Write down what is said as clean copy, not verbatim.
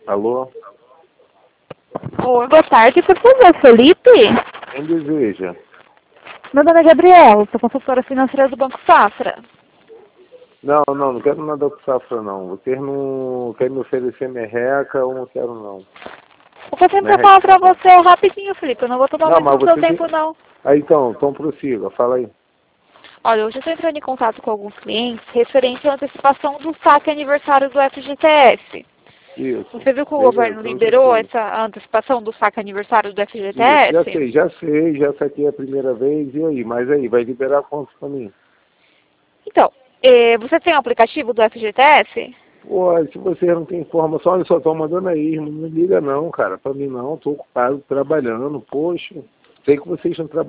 Alô? Oi, boa tarde, por favor, Felipe? Quem deseja? Meu nome é Gabriela, sou consultora financeira do Banco Safra. Não quero nada com safra, não. Vocês não querem me oferecer merreca, eu não quero, não. Eu vou sempre Merreca. falar pra você rapidinho, Felipe, eu não vou tomar muito do seu tempo, não. Então prossiga, fala aí. Olha, hoje eu estou entrando em contato com alguns clientes referente à antecipação do saque aniversário do FGTS. Isso. Você viu que o Beleza, governo então liberou já sei. essa antecipação do saque aniversário do Isso, FGTS? já saquei a primeira vez, e aí? Mas aí, vai liberar quantos pra mim? Então, você tem o aplicativo do FGTS? Pô, se você não tem informação, olha só, estão mandando aí, irmão, não me liga não, cara, pra mim não, tô ocupado trabalhando, poxa, sei que vocês estão trabalhando.